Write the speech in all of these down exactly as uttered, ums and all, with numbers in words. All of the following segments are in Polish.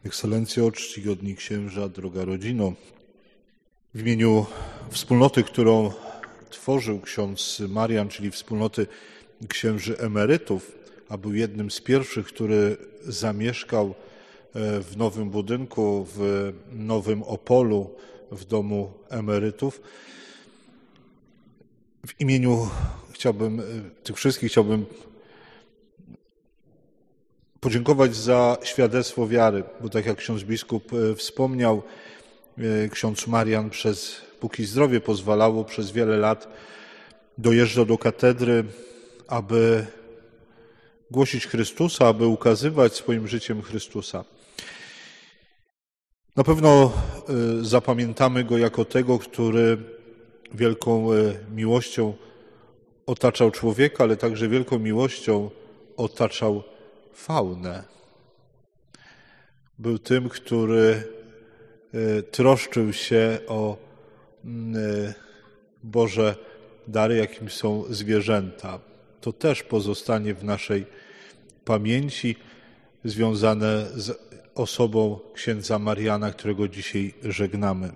Ekscelencjo, czcigodni księża, droga rodzino, w imieniu wspólnoty, którą tworzył ksiądz Marian, czyli wspólnoty księży emerytów, a był jednym z pierwszych, który zamieszkał w nowym budynku, w Nowym Opolu, w domu emerytów. W imieniu chciałbym, tych wszystkich chciałbym podziękować za świadectwo wiary, bo tak jak ksiądz biskup wspomniał, ksiądz Marian przez, póki zdrowie pozwalało, przez wiele lat dojeżdżał do katedry, aby głosić Chrystusa, aby ukazywać swoim życiem Chrystusa. Na pewno zapamiętamy go jako tego, który wielką miłością otaczał człowieka, ale także wielką miłością otaczał faunę. Był tym, który troszczył się o Boże dary, jakim są zwierzęta. To też pozostanie w naszej pamięci związane z osobą księdza Mariana, którego dzisiaj żegnamy.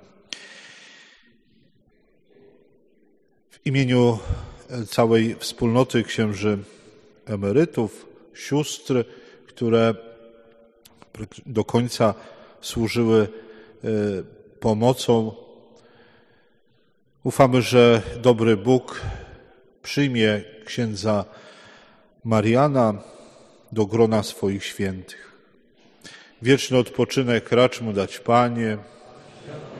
W imieniu całej wspólnoty księży emerytów, sióstr, które do końca służyły pomocą, ufamy, że dobry Bóg przyjmie księdza Mariana do grona swoich świętych. Wieczny odpoczynek racz mu dać, Panie.